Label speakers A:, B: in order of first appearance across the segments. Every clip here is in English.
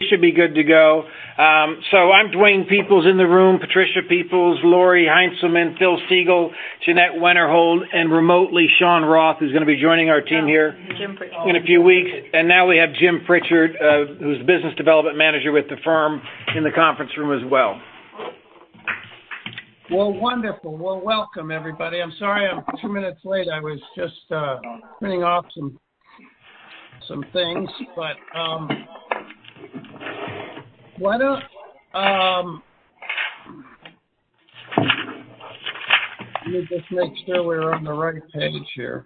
A: should be good to go. So I'm Dwayne Peoples in the room, Patricia Peoples, Lori Heinzelman, Phil Siegel, Jeanette Wennerhold, and remotely Sean Roth, who's going to be joining our team here in a few weeks. And now we have Jim Pritchard, who's the business development manager with the firm, in the conference room as well.
B: Well, wonderful. Well, welcome, everybody. I'm sorry I'm 2 minutes late. I was just printing off some things, but why don't let me just make sure we're on the right page here.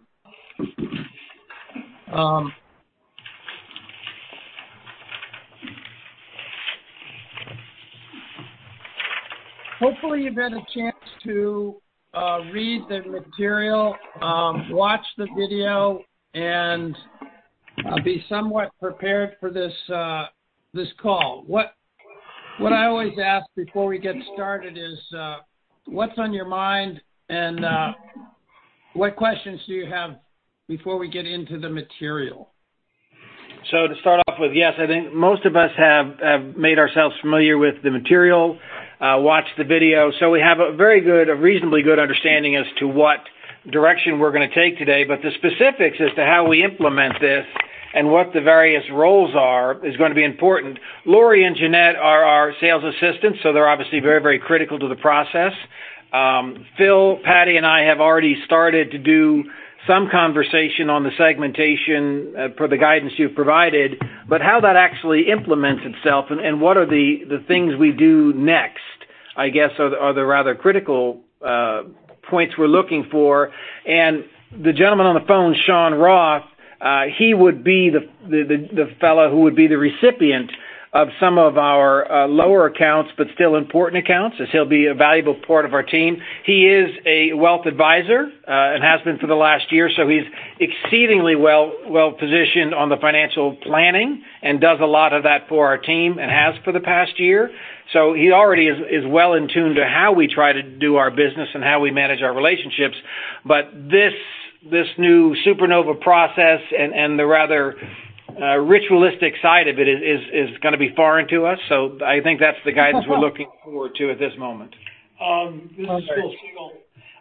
B: Hopefully you've had a chance to read the material, watch the video, and be somewhat prepared for this call. What I always ask before we get started is what's on your mind, and what questions do you have before we get into the material?
A: So to start off with, yes, I think most of us have made ourselves familiar with the material, watched the video, so we have a reasonably good understanding as to what direction we're going to take today, but the specifics as to how we implement this and what the various roles are is going to be important. Lori and Jeanette are our sales assistants, so they're obviously very, very critical to the process. Phil, Patty, and I have already started to do some conversation on the segmentation for the guidance you've provided, but how that actually implements itself and what are the things we do next, I guess, are the rather critical points we're looking for. And the gentleman on the phone, Sean Roth, he would be the fellow who would be the recipient of some of our lower accounts, but still important accounts, as he'll be a valuable part of our team. He is a wealth advisor and has been for the last year, so he's exceedingly well positioned on the financial planning and does a lot of that for our team and has for the past year. So he already is well in tune to how we try to do our business and how we manage our relationships. But this new Supernova process and the rather ritualistic side of it is going to be foreign to us. So I think that's the guidance we're looking forward to at this moment.
C: This is Phil Siegel.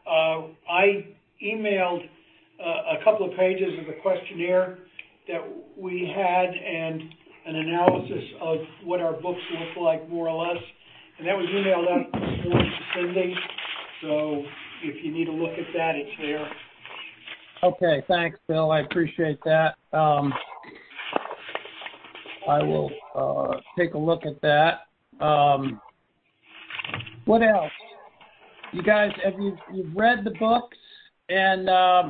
C: I emailed a couple of pages of the questionnaire that we had and an analysis of what our books look like, more or less. And that was emailed out this morning to Cindy. So if you need to look at that, it's there.
B: Okay, thanks, Bill. I appreciate that. I will take a look at that. What else? You guys, you've read the books, and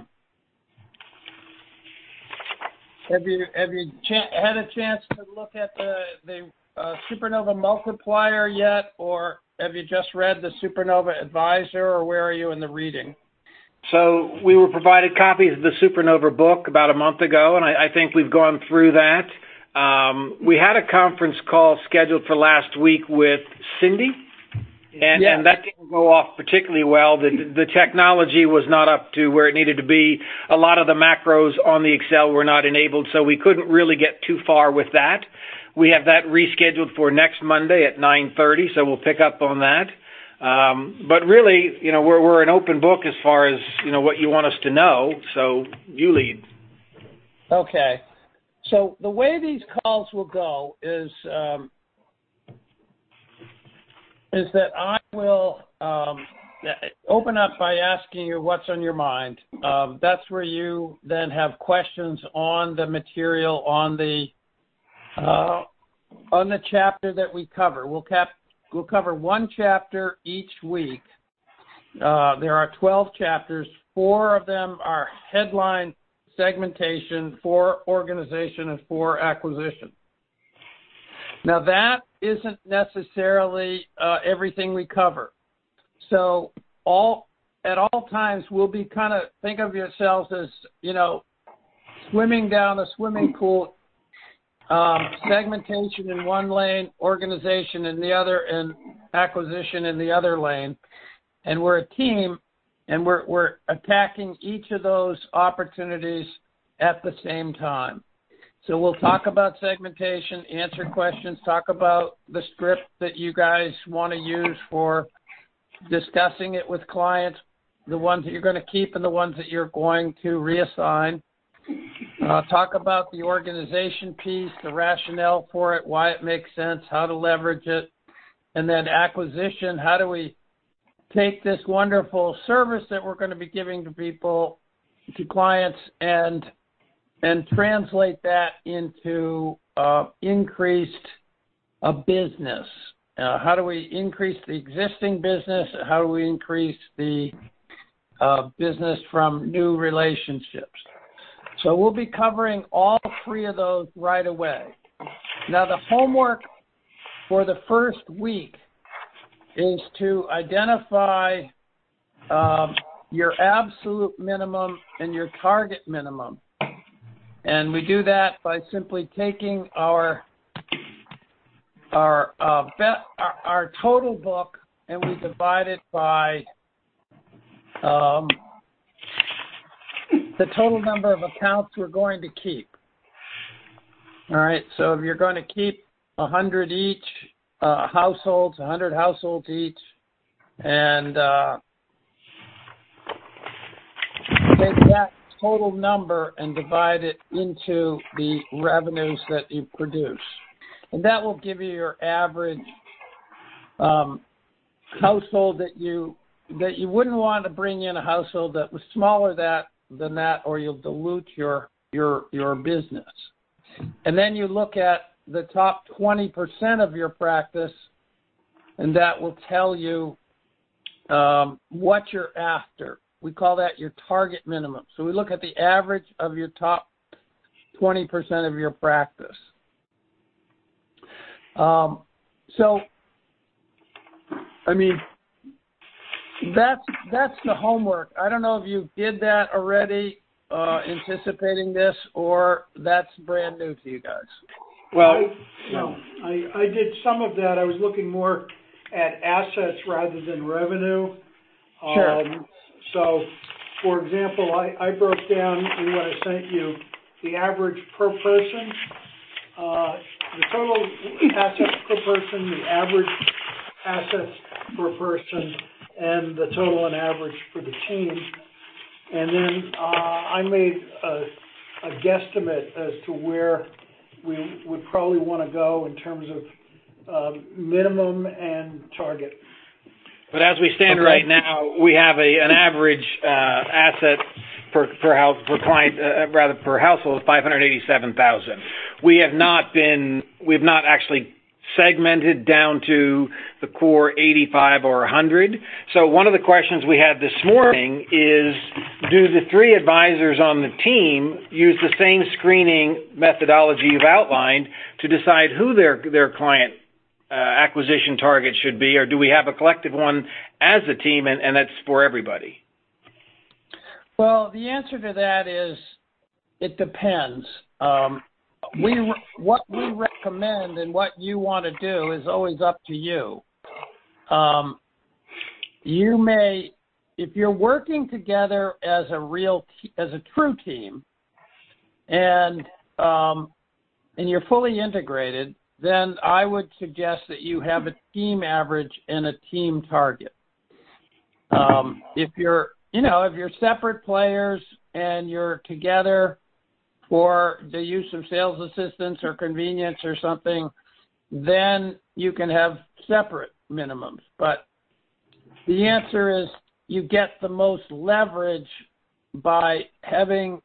B: have you had a chance to look at the Supernova Multiplier yet, or have you just read the Supernova Advisor, or where are you in the reading?
A: So we were provided copies of the Supernova book about a month ago, and I think we've gone through that. We had a conference call scheduled for last week with Cindy, and that didn't go off particularly well. The technology was not up to where it needed to be. A lot of the macros on the Excel were not enabled, so we couldn't really get too far with that. We have that rescheduled for next Monday at 9:30, so we'll pick up on that. But really, we're an open book as far as, what you want us to know, so you lead.
B: Okay. So the way these calls will go is that I will open up by asking you what's on your mind. That's where you then have questions on the material, on the chapter that we cover. We'll cover one chapter each week. There are 12 chapters. 4 of them are headline segmentation, 4 organization, and 4 acquisition. Now, that isn't necessarily everything we cover. So at all times, we'll be think of yourselves as, swimming down a swimming pool, segmentation in one lane, organization in the other, and acquisition in the other lane. And we're a team, and we're attacking each of those opportunities at the same time. So we'll talk about segmentation, answer questions, talk about the script that you guys want to use for discussing it with clients, the ones that you're going to keep and the ones that you're going to reassign. Talk about the organization piece, the rationale for it, why it makes sense, how to leverage it, and then acquisition. How do we take this wonderful service that we're going to be giving to people, to clients, and translate that into increased business? How do we increase the existing business? How do we increase the business from new relationships? So we'll be covering all three of those right away. Now, the homework for the first week is to identify your absolute minimum and your target minimum. And we do that by simply taking our total book and we divide it by the total number of accounts we're going to keep. All right, so if you're going to keep 100 each, 100 households each, and take that total number and divide it into the revenues that you produce. And that will give you your average household that you wouldn't want to bring in a household that was smaller than that, or you'll dilute your business. And then you look at the top 20% of your practice, and that will tell you what you're after. We call that your target minimum. So we look at the average of your top 20% of your practice. That's the homework. I don't know if you did that already, anticipating this, or that's brand new to you guys.
C: Well, I did some of that. I was looking more at assets rather than revenue.
B: Sure.
C: So, for example, I broke down in what I sent you the average per person, the total assets per person, the average assets per person, and the total and average for the team. And then I made a guesstimate as to where we would probably want to go in terms of minimum and target.
A: But as we stand right now, we have an average asset per household of $587,000. We've not actually segmented down to the core 85 or 100. So one of the questions we had this morning is, do the three advisors on the team use the same screening methodology you've outlined to decide who their client acquisition target should be, or do we have a collective one as a team, and that's for everybody?
B: Well, the answer to that is it depends. What we recommend and what you want to do is always up to you. You may, if you're working together as a true team, and you're fully integrated, then I would suggest that you have a team average and a team target. If you're separate players and you're together for the use of sales assistants or convenience or something, then you can have separate minimums. But the answer is you get the most leverage by having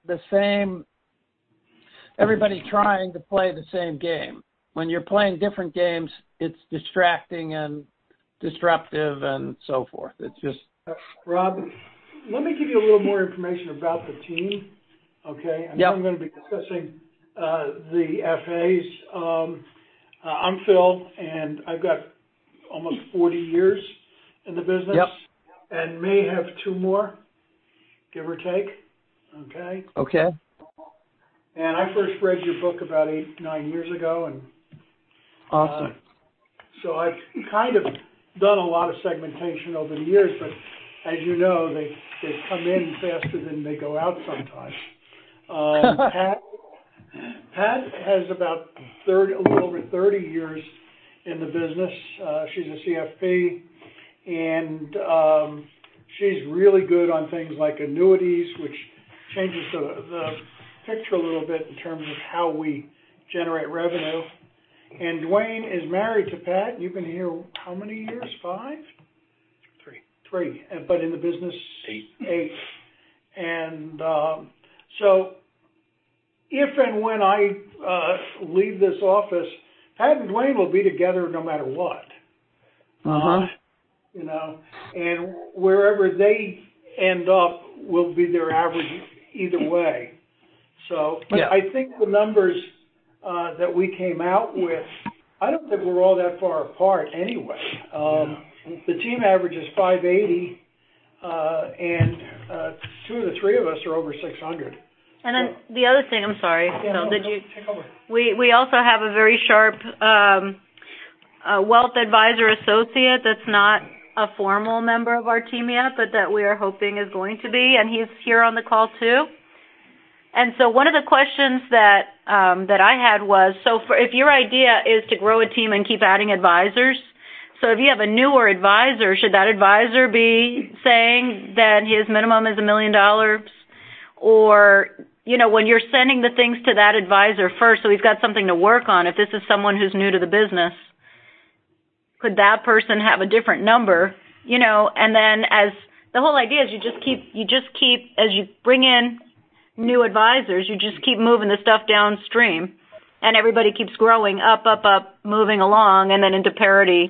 B: everybody trying to play the same game. When you're playing different games, it's distracting and disruptive and so forth. It's just...
C: Rob, let me give you a little more information about the team, okay? And
B: yep.
C: I'm going to be discussing the FAs. I'm Phil, and I've got almost 40 years in the business,
B: yep.
C: and may have 2 more, give or take, okay?
B: Okay.
C: And I first read your book about 8-9 years ago, and
B: awesome.
C: So I've kind of done a lot of segmentation over the years, but as you know, they come in faster than they go out sometimes. Pat has about a little over 30 years in the business. She's a CFP, and she's really good on things like annuities, which changes the picture a little bit in terms of how we generate revenue. And Dwayne is married to Pat. You've been here how many years? 5? 3. But in the business, 8. And so if and when I leave this office, Pat and Dwayne will be together no matter what. You know, and wherever they end up will be their average either way. So, but yeah. I think the numbers that we came out with, I don't think we're all that far apart anyway. The team average is 580, and 2 of the 3 of us are over 600.
D: And then the other thing, I'm sorry, we also have a very sharp wealth advisor associate that's not a formal member of our team yet, but that we are hoping is going to be, and he's here on the call too. And so one of the questions that I had was, if your idea is to grow a team and keep adding advisors, so if you have a newer advisor, should that advisor be saying that his minimum is $1 million? Or, you know, when you're sending the things to that advisor first, so he's got something to work on, if this is someone who's new to the business, could that person have a different number, you know? And then as the whole idea is you just keep, as you bring in new advisors, you just keep moving the stuff downstream, and everybody keeps growing up, moving along, and then into parity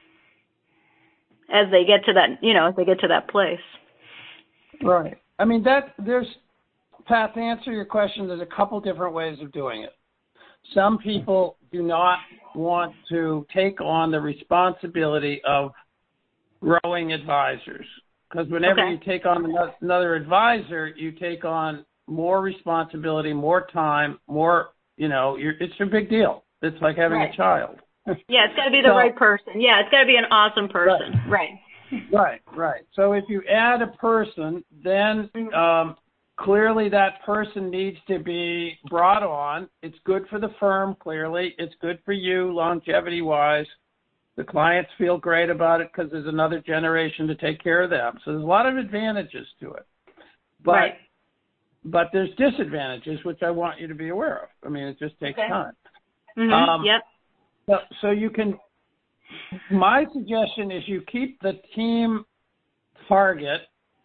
D: as they get to that, you know, as they get to that place.
B: Right. I mean, Pat, to answer your question, there's a couple different ways of doing it. Some people do not want to take on the responsibility of growing advisors, because whenever you take on another advisor, you take on more responsibility, more time, more, you know, it's a big deal. It's like having a child.
D: Yeah, it's got to be the right person. Yeah, it's got to be an awesome person.
B: Right. So if you add a person, then clearly that person needs to be brought on. It's good for the firm, clearly. It's good for you longevity-wise. The clients feel great about it because there's another generation to take care of them. So there's a lot of advantages to it. But there's disadvantages, which I want you to be aware of. I mean, it just takes time. So you can, my suggestion is you keep the team target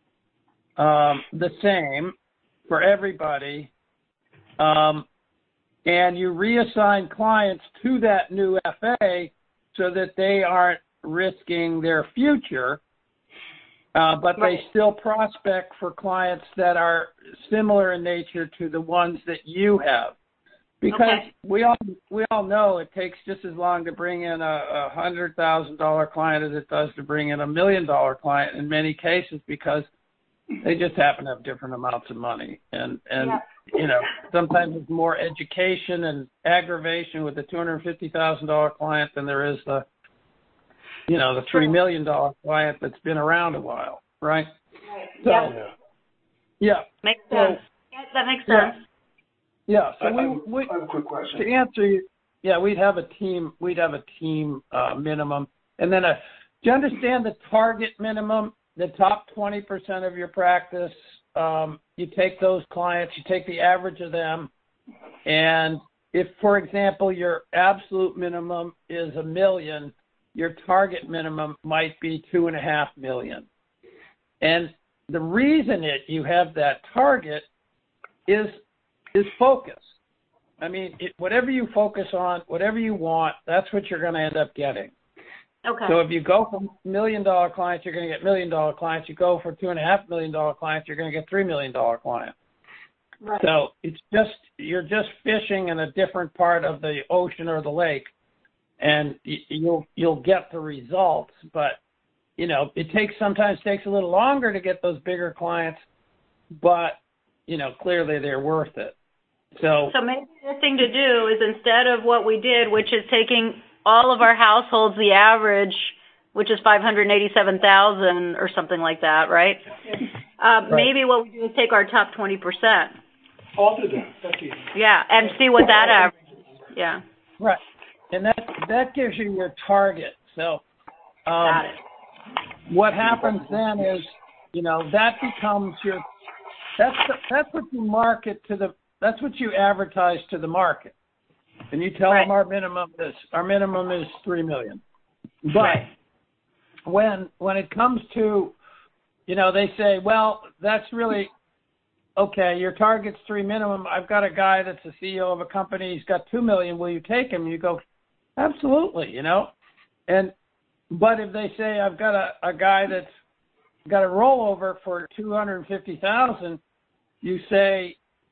B: the same for everybody, and you reassign clients to that new FA so that they aren't risking their future, but they still prospect for clients that are similar in nature to the ones that you have. Because we all know it takes just as long to bring in a $100,000 client as it does to bring in $1 million client in many cases, because they just happen to have different amounts of money. And you know, sometimes it's more education and aggravation with the $250,000 client than there is the $3 million client that's been around a while, right? So,
D: makes sense. That makes sense.
B: Yeah. So
E: I have a quick question.
B: To answer you, we'd have a team minimum, and then do you understand the target minimum? The top 20% of your practice, you take those clients, you take the average of them, and if, for example, your absolute minimum is $1 million, your target minimum might be $2.5 million. And the reason you have that target is focus. I mean, whatever you focus on, whatever you want, that's what you're going to end up getting.
D: Okay.
B: So if you go for $1 million clients, you're going to get $1 million clients. You go for $2.5 million clients, you're going to get $3 million clients.
D: Right.
B: So you're just fishing in a different part of the ocean or the lake, and you'll get the results. But you know, it sometimes takes a little longer to get those bigger clients, but you know, clearly they're worth it. So
D: maybe the thing to do is, instead of what we did, which is taking all of our households, the average, which is 587,000 or something like that, right? Maybe what we do is take our top 20%,
C: I'll do that. That's easy.
D: Yeah, and see what that average. Yeah.
B: Right. And that gives you your target. So
D: Got it.
B: what happens then is, that becomes your, that's what you market to that's what you advertise to the market. And you tell them our minimum is $3 million. But when it comes to, they say, well, that's really, okay, your target's $3 million. I've got a guy that's the CEO of a company. He's got $2 million. Will you take him? You go, absolutely, But if they say I've got a guy that's got a rollover for $250,000, you say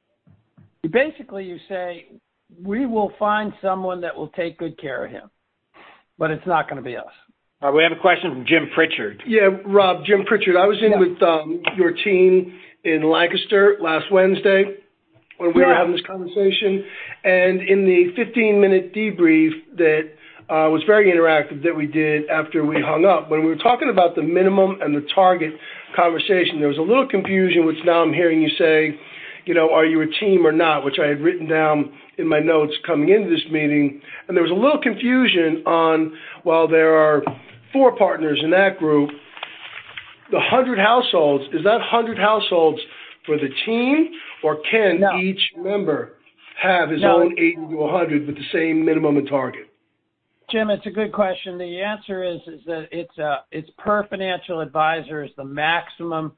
B: we will find someone that will take good care of him, but it's not going to be us.
A: We have a question from Jim Pritchard.
E: Yeah, Rob, Jim Pritchard. I was in with your team in Lancaster last Wednesday when we were having this conversation, and in the 15-minute debrief that was very interactive that we did after we hung up, when we were talking about the minimum and the target conversation, there was a little confusion, which now I'm hearing you say, are you a team or not, which I had written down in my notes coming into this meeting. And there was a little confusion on, well, there are 4 partners in that group. The 100 households, is that 100 households for the team, or can each member have his own 80 to 100 with the same minimum and target?
B: Jim, it's a good question. The answer is that it's per financial advisor is the maximum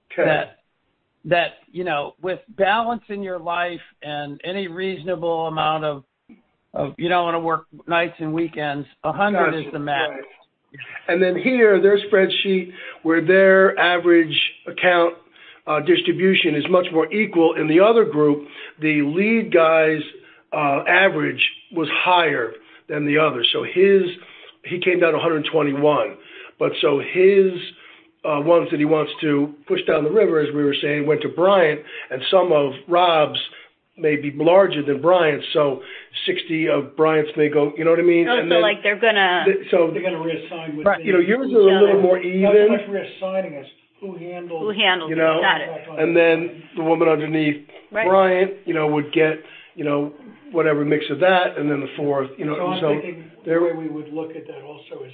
B: that with balance in your life and any reasonable amount of you don't want to work nights and weekends, 100 is the max.
E: Right. And then here, their spreadsheet where their average account distribution is much more equal. In the other group, the lead guy's average was higher than the other. So he came down to 121. But so his ones that he wants to push down the river, as we were saying, went to Bryant, and some of Rob's may be larger than Bryant's, so 60 of Bryant's may go, you know what I mean?
D: Oh,
E: and
D: so
E: then,
D: like they're going to...
C: They're going to reassign with
E: yours are a little more even.
C: Not so much reassigning as who handles
D: it. Got it.
E: And then the woman underneath Bryant, would get, whatever mix of that, and then the 4th,
C: So I'm thinking the way we would look at that also is,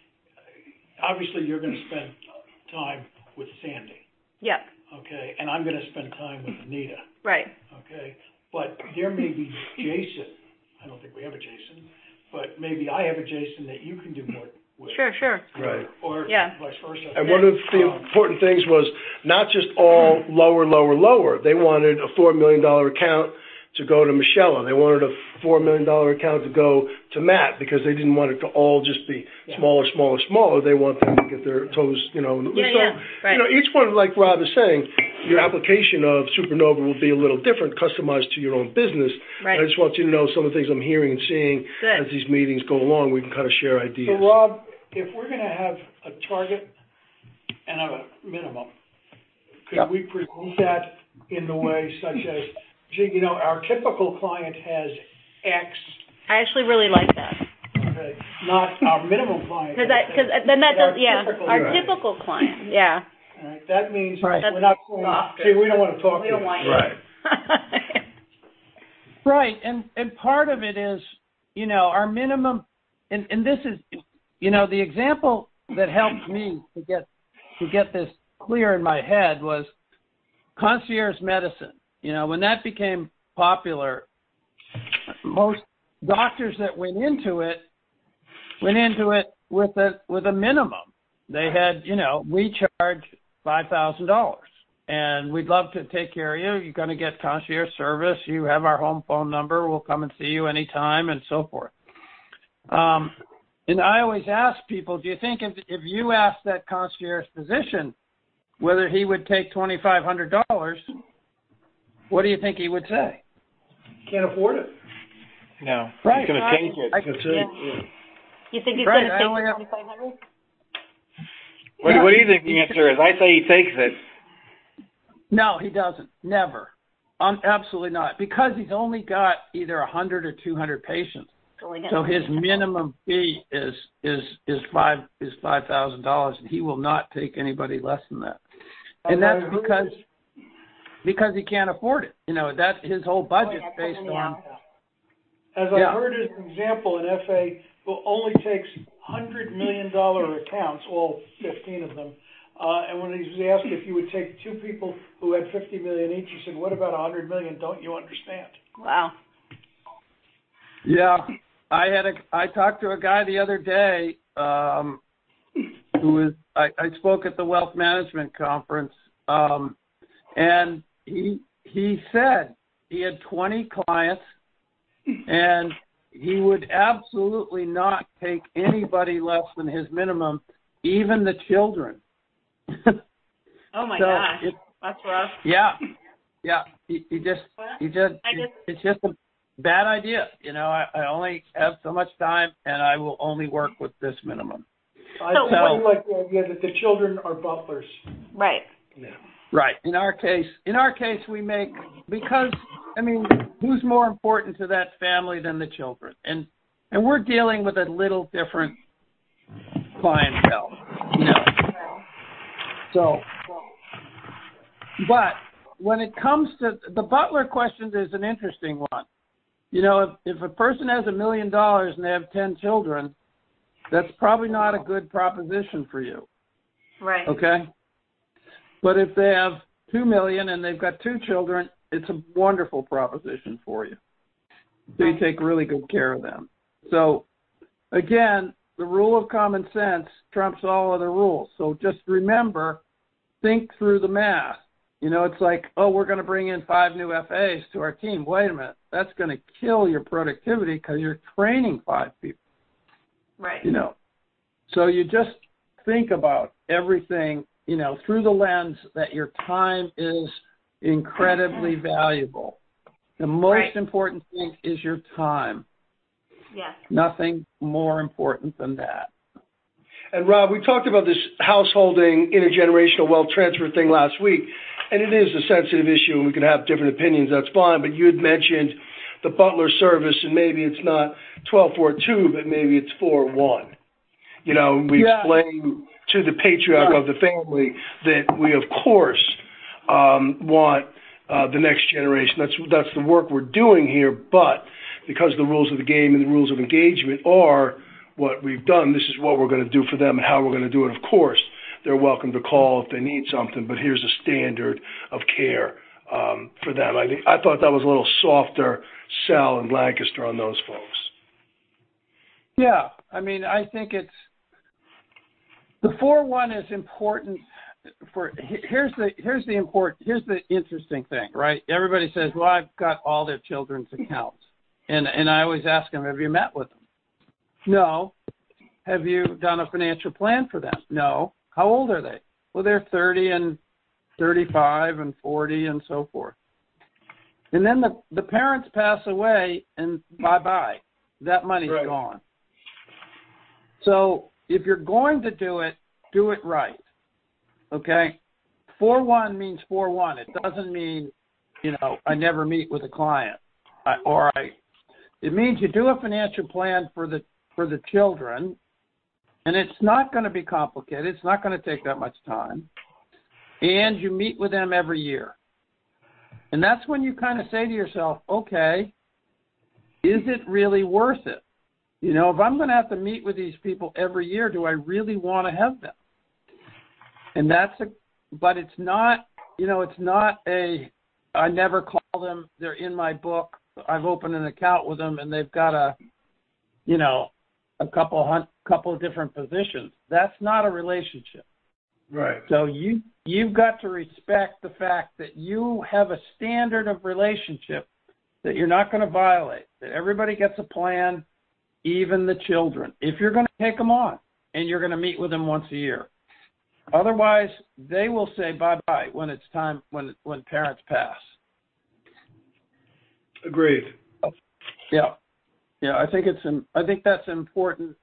C: obviously you're going to spend time with Sandy.
D: Yeah.
C: Okay, and I'm going to spend time with Anita.
D: Right.
C: Okay, but there may be Jason. I don't think we have a Jason, but maybe I have a Jason that you can do more with.
D: Sure.
E: Right.
C: Or vice versa.
E: And one of the important things was not just all lower. They wanted a $4 million account to go to Michelle. They wanted a $4 million account to go to Matt because they didn't want it to all just be smaller. They want them to get their toes, Right. Each one, like Rob is saying, your application of Supernova will be a little different, customized to your own business.
D: Right.
E: And I just want you to know some of the things I'm hearing and seeing as these meetings go along. We can kind of share ideas.
C: So, Rob, if we're going to have a target and a minimum, could we present that in the way such as, our typical client has X.
D: I actually really like that.
C: Okay, not our minimum client.
D: Because then that does, our typical client,
C: All right, that means we're not
D: saying,
C: we don't want to talk
D: to you. We don't want
C: you.
D: Right.
B: Right, and part of it is, our minimum, and this is, the example that helped me to get this clear in my head was concierge medicine. When that became popular, most doctors that went into it with a minimum. They had, we charge $5,000 and we'd love to take care of you. You're going to get concierge service. You have our home phone number. We'll come and see you anytime and so forth. And I always ask people, do you think if you asked that concierge physician whether he would take $2,500, what do you think he would say?
C: Can't afford it.
A: No.
B: Right.
A: He's going to change it.
D: You think he's going to take $2,500?
A: What do you think the answer is? I say he takes it.
B: No, he doesn't. Never. Absolutely not. Because he's only got either 100 or 200 patients. So his minimum fee is $5,000, and he will not take anybody less than that. And that's because because he can't afford it. That his whole budget's based on.
C: As I heard as an example, an FA only takes $100 million accounts, all 15 of them. And when he was asked if you would take two people who had $50 million each, he said, "What about $100 million? Don't you understand?"
D: Wow.
B: Yeah, I talked to a guy the other day who was I spoke at the Wealth Management Conference, and he said he had 20 clients, and he would absolutely not take anybody less than his minimum, even the children.
D: Oh my gosh, that's rough.
B: Yeah. It's just a bad idea. I only have so much time, and I will only work with this minimum.
C: I like the idea that the children are butlers.
D: Right.
C: Yeah.
B: Right. In our case, we make, because who's more important to that family than the children? And we're dealing with a little different clientele, So, but when it comes to the butler question, is an interesting one. If a person has $1 million and they have 10 children, that's probably not a good proposition for you.
D: Right.
B: Okay? But if they have $2 million and they've got 2 children, it's a wonderful proposition for you. So you take really good care of them. So, again, the rule of common sense trumps all other rules. So just remember, think through the math. It's like, we're going to bring in 5 new FAs to our team. Wait a minute. That's going to kill your productivity because you're training 5 people.
D: Right.
B: So you just think about everything, through the lens that your time is incredibly valuable. The most important thing is your time.
D: Yes.
B: Nothing more important than that.
E: And Rob, we talked about this householding intergenerational wealth transfer thing last week, and it is a sensitive issue, and we can have different opinions. That's fine. But you had mentioned the butler service, and maybe it's not 12-4-2, but maybe it's 4-1. We explain to the patriarch of the family that we, of course, want the next generation. That's the work we're doing here. But because the rules of the game and the rules of engagement are what we've done, this is what we're going to do for them and how we're going to do it. Of course, they're welcome to call if they need something, but here's a standard of care for them. I thought that was a little softer sell in Lancaster on those folks.
B: Yeah, I think it's the 4-1 is important. Here's the interesting thing, right? Everybody says, "Well, I've got all their children's accounts," and I always ask them, "Have you met with them?" No. Have you done a financial plan for them? No. How old are they? Well, they're 30 and 35 and 40 and so forth. And then the parents pass away and bye-bye. That money's gone. So if you're going to do it right. Okay? 4-1 means 4-1. It doesn't mean, I never meet with a client. It means you do a financial plan for the children, and it's not going to be complicated. It's not going to take that much time. And you meet with them every year. And that's when you kind of say to yourself, okay, is it really worth it? If I'm going to have to meet with these people every year, do I really want to have them? And but it's not, it's not I never call them, they're in my book, I've opened an account with them, and they've got a couple of different positions. That's not a relationship.
E: Right.
B: So you've got to respect the fact that you have a standard of relationship that you're not going to violate, that everybody gets a plan, even the children, if you're going to take them on and you're going to meet with them once a year. Otherwise, they will say bye-bye when it's time, when parents pass.
E: Agreed.
B: Yeah. I think that's an important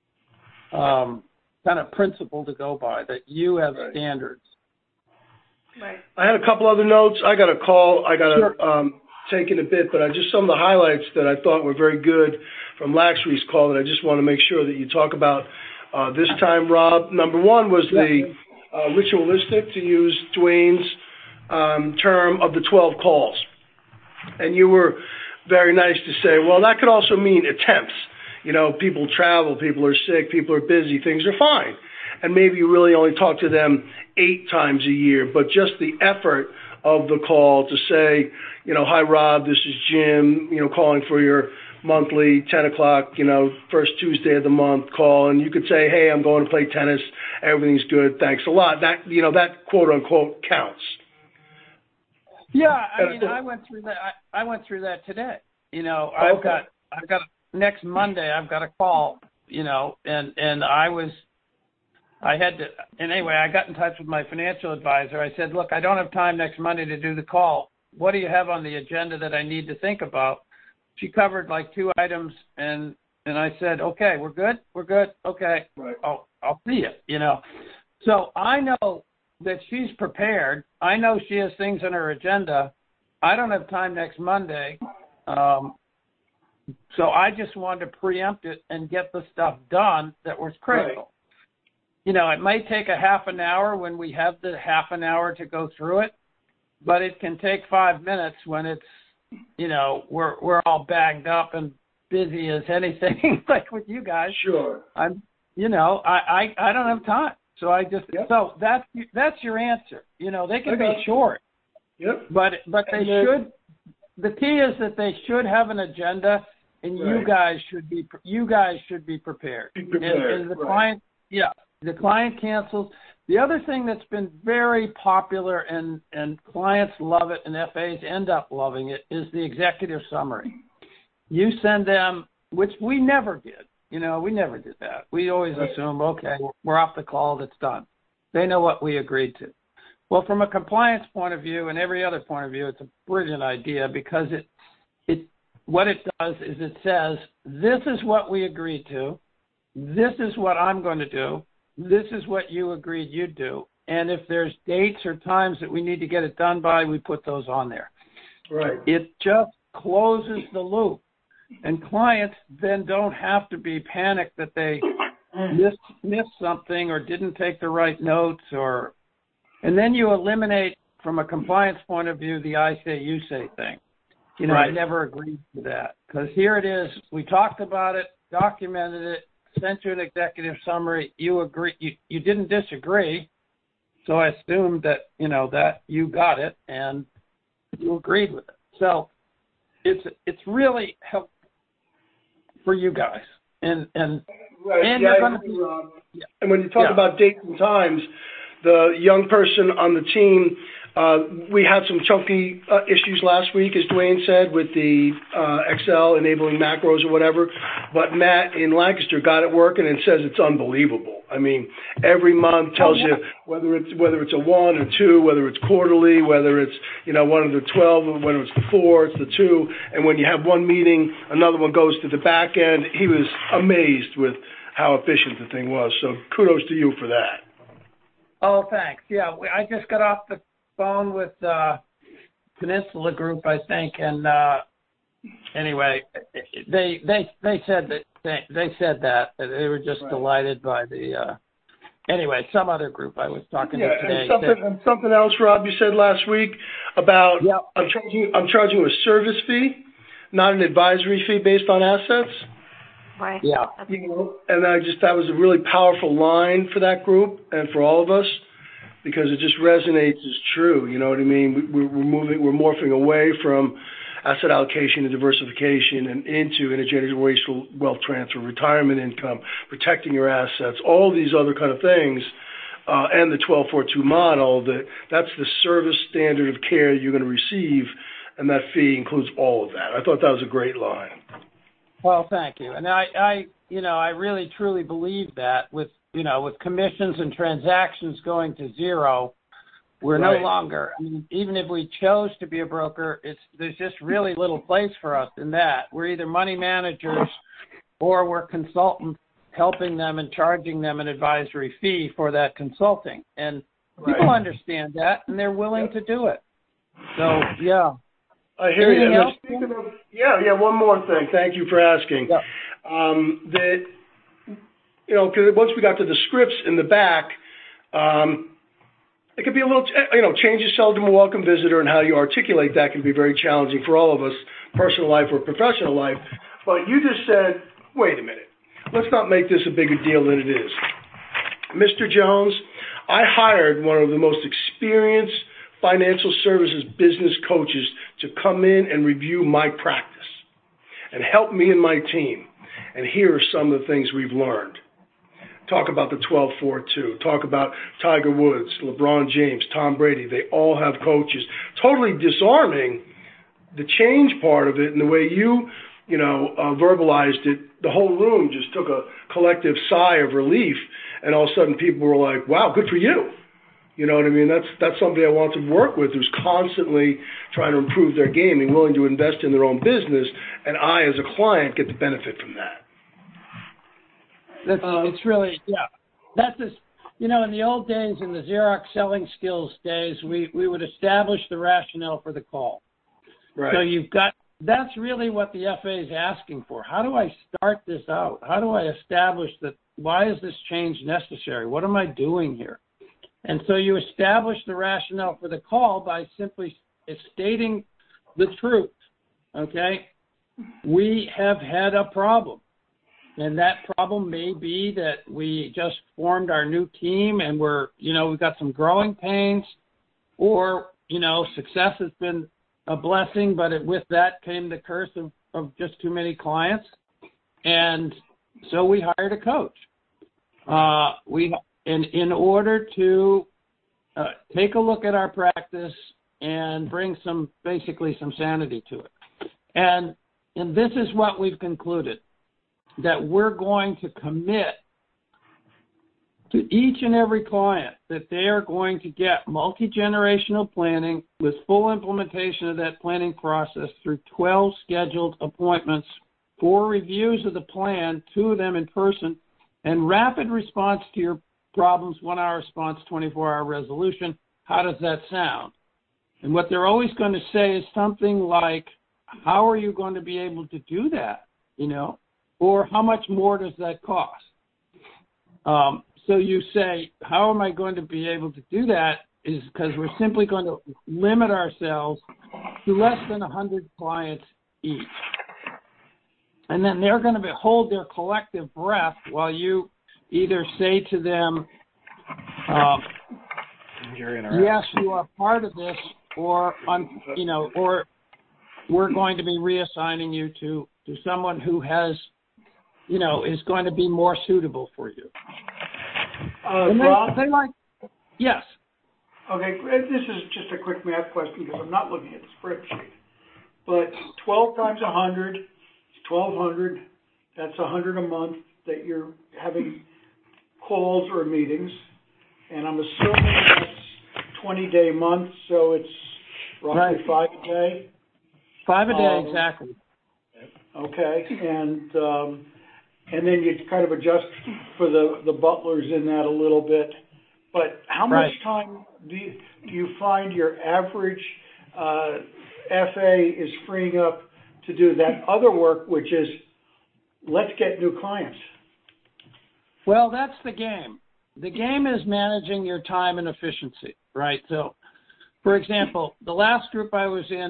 B: kind of principle to go by, that you have standards.
D: Right.
E: I had a couple other notes. I got a call. I got to take in a bit, but just some of the highlights that I thought were very good from Laxri's call that I just want to make sure that you talk about this time, Rob. Number one was the ritualistic, to use Dwayne's term of the 12 calls. And you were very nice to say, well, that could also mean attempts. You know, people travel, people are sick, people are busy, things are fine. And maybe you really only talk to them 8 times a year, but just the effort of the call to say, you know, hi, Rob, this is Jim, you know, calling for your monthly 10 o'clock, you know, first Tuesday of the month call. And you could say, hey, I'm going to play tennis. Everything's good. Thanks a lot. That, you know, that quote unquote counts.
B: Yeah. I mean, I went through that. I went through that today. You know, I've got next Monday, I've got a call, you know, and I had to, and anyway, I got in touch with my financial advisor. I said, look, I don't have time next Monday to do the call. What do you have on the agenda that I need to think about? She covered like 2 items, and I said, okay, we're good. Okay.
E: Right.
B: I'll see you, you know. So I know that she's prepared. I know she has things on her agenda. I don't have time next Monday. So I just wanted to preempt it and get the stuff done that was critical. Right. You know, it might take a half an hour when we have the half an hour to go through it, but it can take 5 minutes when it's, you know, we're all bagged up and busy as anything like with you guys.
E: Sure.
B: I'm, you know, I don't have time. So I just, so that's your answer. You know, they can be short.
E: Yep.
B: But they should, the key is that they should have an agenda, and you guys should be prepared.
E: Be prepared.
B: And the client, the client cancels. The other thing that's been very popular and clients love it and FAs end up loving it is the executive summary. You send them, which we never did. You know, we never did that. We always assume, okay, we're off the call, that's done. They know what we agreed to. Well, from a compliance point of view and every other point of view, it's a brilliant idea because what it does is it says, this is what we agreed to. This is what I'm going to do. This is what you agreed you'd do. And if there's dates or times that we need to get it done by, we put those on there.
E: Right.
B: It just closes the loop. And clients then don't have to be panicked that they missed something or didn't take the right notes and then you eliminate from a compliance point of view the I say, you say thing. You know, I never agreed to that because here it is. We talked about it, documented it, sent you an executive summary. You agree. You didn't disagree. So I assumed that, you know, that you got it and you agreed with it. So it's really helpful for you guys. And you're going to be,
E: and when you talk about dates and times, the young person on the team, we had some chunky issues last week, as Dwayne said, with the Excel enabling macros or whatever. But Matt in Lancaster got it working and says it's unbelievable. I mean, every month tells you whether it's a 1 or 2, whether it's quarterly, whether it's, you know, one of the 12, whether it's the 4, it's the 2. And when you have one meeting, another one goes to the back end. He was amazed with how efficient the thing was. So kudos to you for that.
B: Oh, thanks. Yeah, I just got off the phone with Peninsula Group, I think, and anyway, they said that they were just delighted by the. Anyway, some other group I was talking to today.
E: And something else, Rob, you said last week about I'm charging a service fee, not an advisory fee based on assets.
D: Right.
E: Yeah. You know, and that was a really powerful line for that group and for all of us because it just resonates as true. You know what I mean? We're morphing away from asset allocation and diversification and into intergenerational wealth transfer, retirement income, protecting your assets, all these other kind of things, and the 1242 model. That's the service standard of care you're going to receive, and that fee includes all of that. I thought that was a great line.
B: Well, thank you. And I really truly believe that with commissions and transactions going to zero, we're no longer, I mean, even if we chose to be a broker, there's just really little place for us in that. We're either money managers or we're consultants helping them and charging them an advisory fee for that consulting. And people understand that and they're willing to do it. So, yeah.
E: I hear
B: Anything
E: you.
B: else?
E: One more thing. Thank you for asking.
B: Yeah.
E: That, you know, because once we got to the scripts in the back, it could be a little, change is seldom a welcome visitor, and how you articulate that can be very challenging for all of us, personal life or professional life. But you just said, wait a minute, let's not make this a bigger deal than it is. Mr. Jones, I hired one of the most experienced financial services business coaches to come in and review my practice and help me and my team. And here are some of the things we've learned. Talk about the 12-4-2. Talk about Tiger Woods, LeBron James, Tom Brady. They all have coaches. Totally disarming the change part of it, and the way you verbalized it. The whole room just took a collective sigh of relief, and all of a sudden people were like, wow, good for you. You know what I mean? That's somebody I want to work with, who's constantly trying to improve their game and willing to invest in their own business, and I, as a client, get the benefit from that.
B: It's really, that's just, in the old days, in the Xerox selling skills days, we would establish the rationale for the call.
E: Right.
B: So that's really what the FA is asking for. How do I start this out? How do I establish that? Why is this change necessary? What am I doing here? And so you establish the rationale for the call by simply stating the truth, okay? We have had a problem, and that problem may be that we just formed our new team and we've got some growing pains, or, success has been a blessing, but with that came the curse of just too many clients. And so we hired a coach. In order to take a look at our practice and bring some sanity to it. And this is what we've concluded, that we're going to commit to each and every client that they are going to get multi-generational planning with full implementation of that planning process through 12 scheduled appointments, 4 reviews of the plan, 2 of them in person, and rapid response to your problems, 1-hour response, 24-hour resolution. How does that sound? And what they're always going to say is something like, how are you going to be able to do that? Or how much more does that cost? So you say, how am I going to be able to do that? Is because we're simply going to limit ourselves to less than 100 clients each. And then they're going to hold their collective breath while you either say to them, yes, you are part of this, or we're going to be reassigning you to someone who has, is going to be more suitable for you.
C: Rob?
B: Yes.
C: Okay, this is just a quick math question because I'm not looking at the spreadsheet. But 12 times 100 is 1,200. That's 100 a month that you're having calls or meetings. And I'm assuming that's 20-day month, so it's roughly 5 a day.
B: 5 a day, exactly.
C: Okay, and then you kind of adjust for the butlers in that a little bit. But how much time do you find your average FA is freeing up to do that other work, which is let's get new clients?
B: Well, that's the game. The game is managing your time and efficiency, right? So, for example, the last group I was in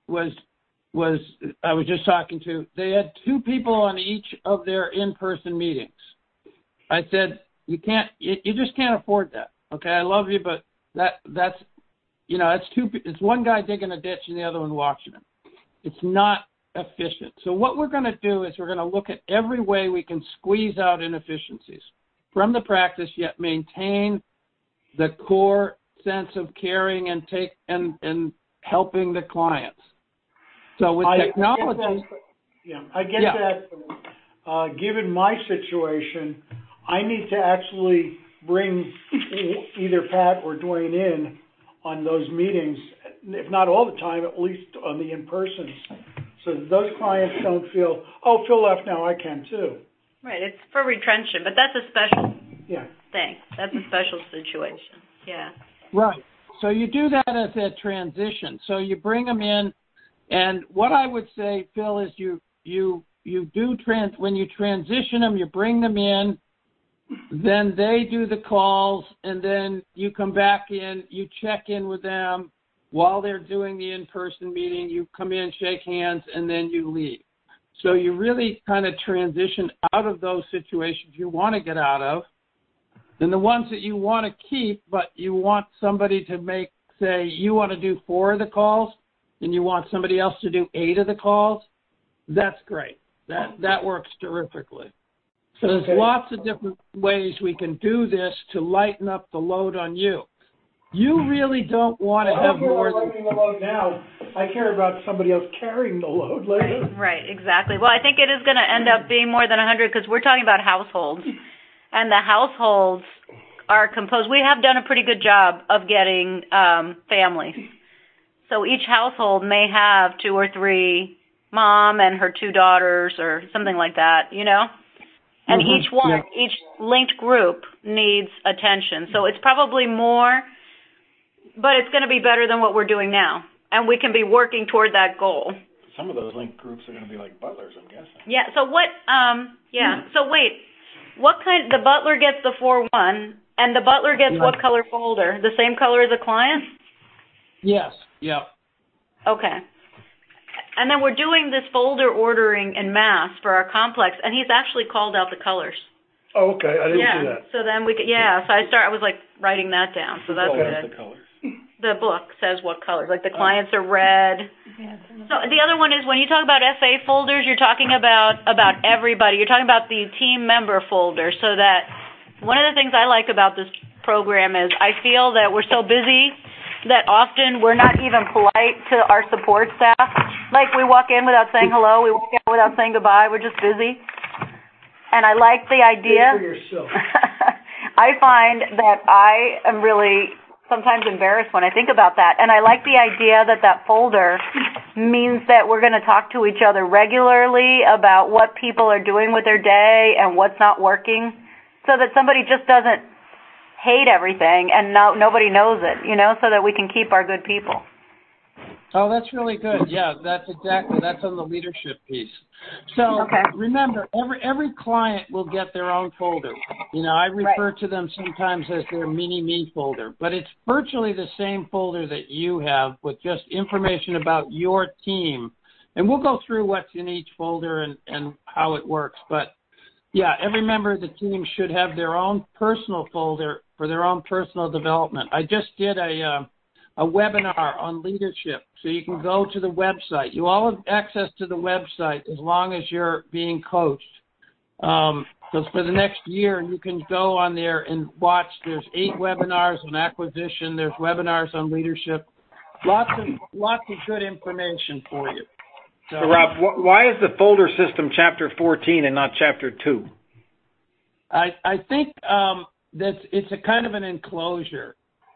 B: I was just talking to, they had 2 people on each of their in-person meetings. I said, you just can't afford that. Okay, I love you, but that's it's one guy digging a ditch and the other one watching him. It's not efficient. So what we're going to do is we're going to look at every way we can squeeze out inefficiencies from the practice, yet maintain the core sense of caring and helping the clients. So with technology,
C: I get that. Given my situation, I need to actually bring either Pat or Dwayne in on those meetings, if not all the time, at least on the in-persons, so that those clients don't feel, oh, Phil left, now I can too.
D: Right, it's for retrenchment, but that's a special thing. That's a special situation. Yeah.
B: Right. So you do that as a transition. So you bring them in. And what I would say, Phil, is when you transition them, you bring them in, Then they do the calls, and then you come back in, you check in with them while they're doing the in-person meeting. You come in, shake hands, and then you leave. So you really kind of transition out of those situations you want to get out of. Then the ones that you want to keep, but you want somebody to make, say, you want to do 4 of the calls, and you want somebody else to do 8 of the calls, that's great. That works terrifically. So there's lots of different ways we can do this to lighten up the load on you. You really don't want to have more than...
C: the load now. I care about somebody else carrying the load later.
D: Right, exactly. Well, I think it is going to end up being more than 100 because we're talking about households. And the households are composed. We have done a pretty good job of getting families. So each household may have 2 or 3, mom and her 2 daughters or something like that, you know? And each linked group needs attention. So it's probably more, but it's going to be better than what we're doing now. And we can be working toward that goal.
A: Some of those linked groups are going to be like butlers, I'm guessing.
D: Yeah, so what, so wait, what kind, the butler gets the 4-1, and the butler gets what color folder? The same color as a client?
B: Yes, yeah.
D: Okay. And then we're doing this folder ordering en masse for our complex, and he's actually called out the colors.
E: Oh, okay. I didn't see that.
D: So then we could, so I was like writing that down, so that's good.
A: The colors.
D: The book says what colors, like the clients are red. So the other one is when you talk about FA folders, you're talking about everybody. You're talking about the team member folder, so that one of the things I like about this program is I feel that we're so busy that often we're not even polite to our support staff. Like we walk in without saying hello, we walk out without saying goodbye, we're just busy. And I like the idea. I find that I am really sometimes embarrassed when I think about that. And I like the idea that that folder means that we're going to talk to each other regularly about what people are doing with their day and what's not working, so that somebody just doesn't hate everything and nobody knows it, you know, so that we can keep our good people.
B: Oh, that's really good. Yeah, that's on the leadership piece. So remember, every client will get their own folder. You know, I refer to them sometimes as their mini-me folder, but it's virtually the same folder that you have with just information about your team. And we'll go through what's in each folder and how it works. But, yeah, every member of the team should have their own personal folder for their own personal development. I just did a webinar on leadership, so you can go to the website. You all have access to the website as long as you're being coached. So for the next year, you can go on there and watch. There's 8 webinars on acquisition. There's webinars on leadership. Lots of good information for you.
A: So Rob, why is the folder system Chapter 14 and not Chapter 2?
B: I think it's a kind of an enclosure.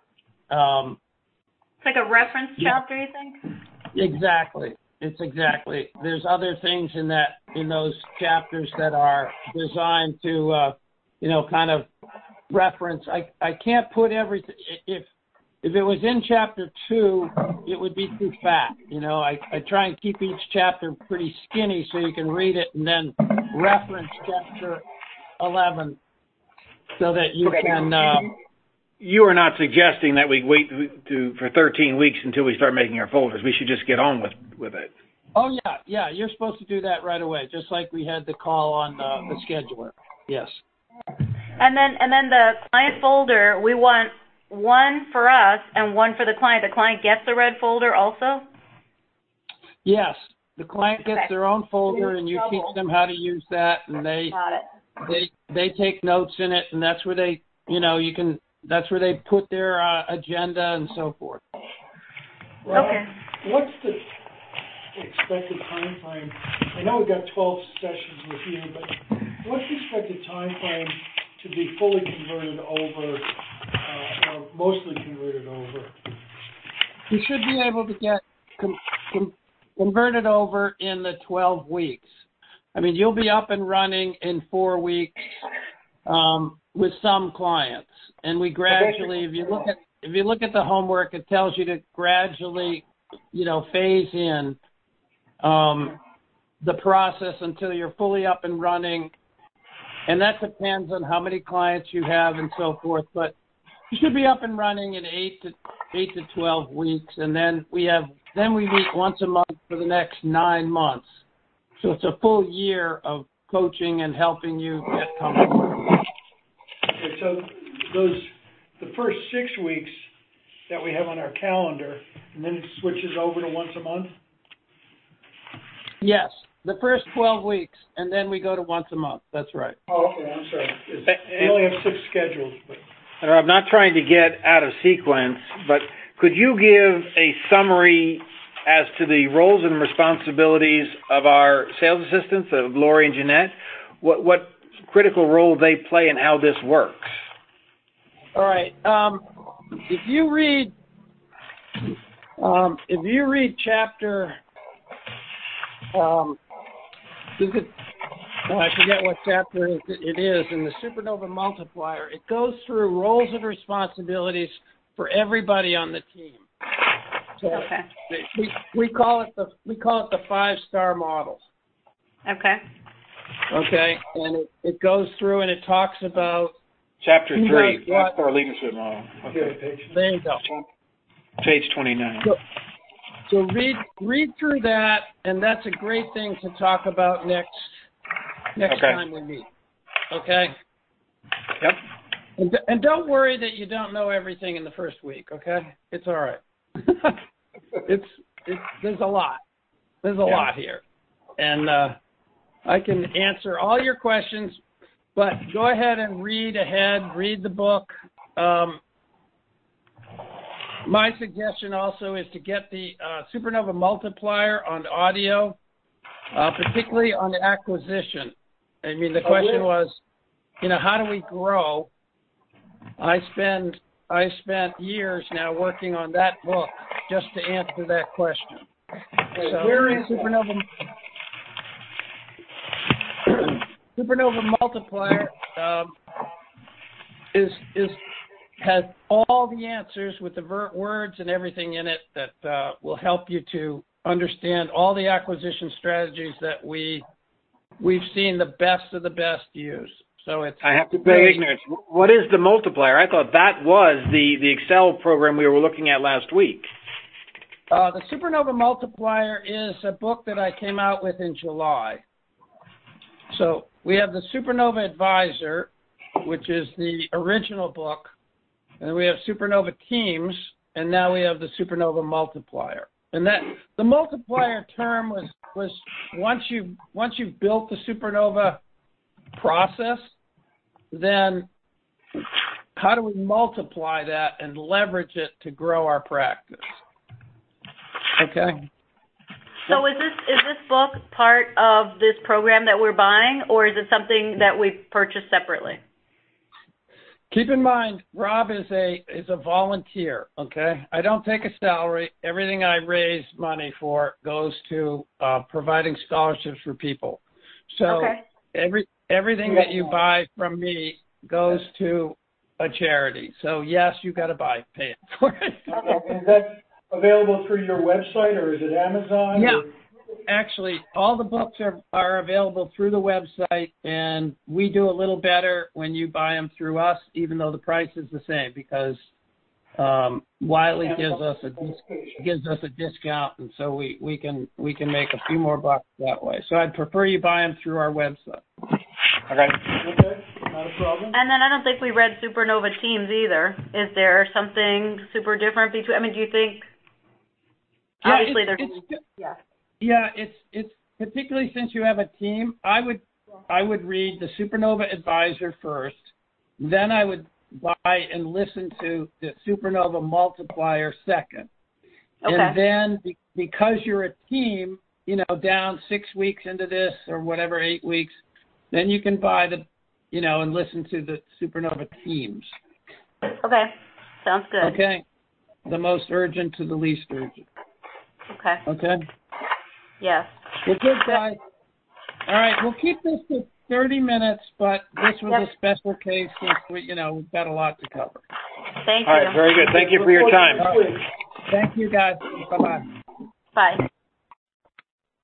D: It's like a reference chapter, you think?
B: Exactly. It's exactly. There's other things in those chapters that are designed to, kind of reference. I can't put everything. If it was in Chapter 2, it would be too fat. You know, I try and keep each chapter pretty skinny so you can read it and then reference Chapter 11 so that you can.
A: You are not suggesting that we wait for 13 weeks until we start making our folders. We should just get on with it.
B: Oh, yeah. You're supposed to do that right away, just like we had the call on the scheduler. Yes.
D: And then the client folder, we want one for us and one for the client. The client gets the red folder also?
B: Yes. The client gets their own folder, and you teach them how to use that, and they take notes in it, and that's where they, that's where they put their agenda and so forth.
C: Well, what's the expected time frame? I know we've got 12 sessions with you, but what's the expected time frame to be fully converted over, or mostly converted over?
B: You should be able to get converted over in the 12 weeks. I mean, you'll be up and running in 4 weeks with some clients. And we gradually, if you look at the homework, it tells you to gradually, phase in the process until you're fully up and running and that depends on how many clients you have and so forth. But you should be up and running in 8 to 12 weeks, and then we meet once a month for the next 9 months. So it's a full year of coaching and helping you get comfortable.
C: Okay, so the first 6 weeks that we have on our calendar, and then it switches over to once a month?
B: Yes, the first 12 weeks, and then we go to once a month. That's right.
C: Oh, okay, I'm sorry. We only have 6 schedules, but...
A: I'm not trying to get out of sequence, but could you give a summary as to the roles and responsibilities of our sales assistants, of Lori and Jeanette? What critical role they play and how this works?
B: All right. If you read chapter, I forget what chapter it is in the Supernova Multiplier. It goes through roles and responsibilities for everybody on the team. So
D: Okay.
B: we call it the 5-star model.
D: Okay.
B: Okay, and it goes through and it talks about
A: Chapter 3,
B: what?
A: 5-star leadership model.
C: Okay.
B: There you go.
A: Page 29.
B: So read through that, and that's a great thing to talk about next time we meet. Okay?
A: Yep.
B: And don't worry that you don't know everything in the first week, okay? It's all right. There's a lot. There's a lot here. And I can answer all your questions, but go ahead and read the book. My suggestion also is to get the Supernova Multiplier on audio, particularly on acquisition. I mean, the question was, how do we grow? I spent years now working on that book just to answer that question. So Supernova Multiplier has all the answers with the words and everything in it that will help you to understand all the acquisition strategies that we've seen the best of the best use. So
A: I have to beg ignorance. What is the multiplier? I thought that was the Excel program we were looking at last week.
B: The Supernova Multiplier is a book that I came out with in July. So we have the Supernova Advisor, which is the original book, and we have Supernova Teams, and now we have the Supernova Multiplier. And that the multiplier term was once you've built the Supernova process, then how do we multiply that and leverage it to grow our practice? Okay.
D: So is this book part of this program that we're buying, or is it something that we purchased separately?
B: Keep in mind, Rob is a volunteer, okay? I don't take a salary. Everything I raise money for goes to providing scholarships for people. So everything that you buy from me goes to a charity. So yes, you got to pay it for it.
C: Okay. Is that available through your website, or is it Amazon?
B: Yeah. Actually, all the books are available through the website, and we do a little better when you buy them through us, even though the price is the same, because Wiley gives us a discount, and so we can make a few more bucks that way. So I'd prefer you buy them through our website.
A: Okay.
C: Okay, not a problem.
D: And then I don't think we read Supernova Teams either. Is there something super different between? I mean, do you think?
B: Yeah,
D: Obviously,
B: Yeah, it's particularly since you have a team. I would read the Supernova Advisor first, then I would buy and listen to the Supernova Multiplier second, and then because you're a team, down 6 weeks into this or whatever, 8 weeks, then you can buy and listen to the Supernova Teams.
D: Okay, sounds good.
B: Okay, the most urgent to the least urgent.
D: Okay.
B: Okay.
D: Yes.
B: Well, good, guys. All right, we'll keep this to 30 minutes, but this was a special case since we've got a lot to cover.
D: Thank you.
A: All right, very good. Thank you for your time.
B: Thank you, guys. Bye-bye.
D: Bye.